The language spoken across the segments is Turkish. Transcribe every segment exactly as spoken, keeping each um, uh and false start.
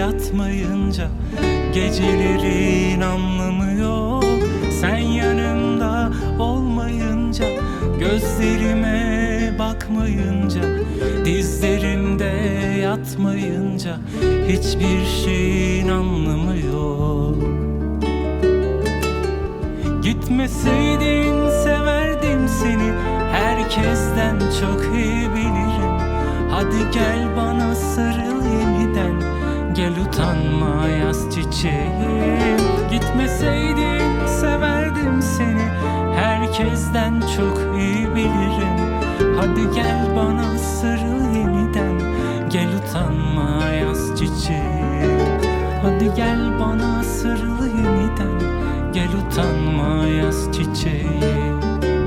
yatmayınca gecelerin anlamı yok. Sen yanımda olmayınca, gözlerime bakmayınca, dizlerimde yatmayınca hiçbir şeyin anlamı yok. Gitmeseydin severdim seni, herkesten çok iyi bilirim. Hadi gel bana sarıl yeniden, gel utanma yaz çiçeğim. Gitmeseydin severdim seni, herkesten çok iyi bilirim. Hadi gel bana sarıl yeniden, gel utanma yaz çiçeğim. Hadi gel bana sarıl yeniden, gel utanma yaz çiçeğim.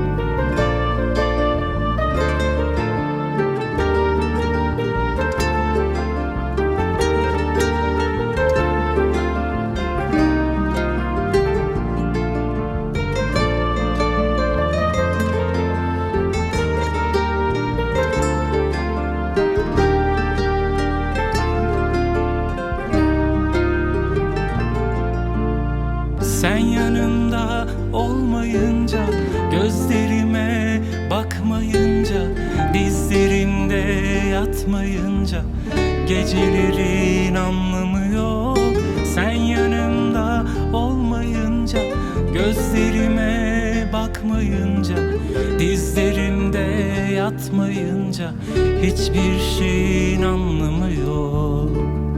Sen yanımda olmayınca, gözlerime bakmayınca, dizlerimde yatmayınca gecelerin anlamı yok. Sen yanımda olmayınca, gözlerime bakmayınca, dizlerimde yatmayınca hiçbir şeyin anlamı yok.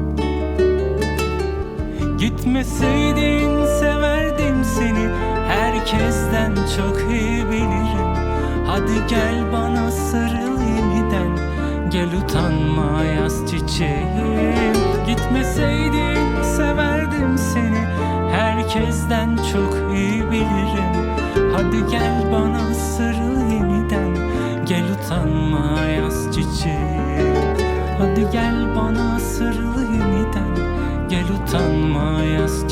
Gitmeseydin severdim seni, herkesten çok iyi bilirim. Hadi gel bana sarıl yeniden, gel utanma yaz çiçeğim. Gitmeseydin severdim seni, herkesten çok iyi bilirim. Hadi gel bana sarıl yeniden, gel utanma yaz çiçeğim. Hadi gel bana sarıl yeniden, gel utanma yaz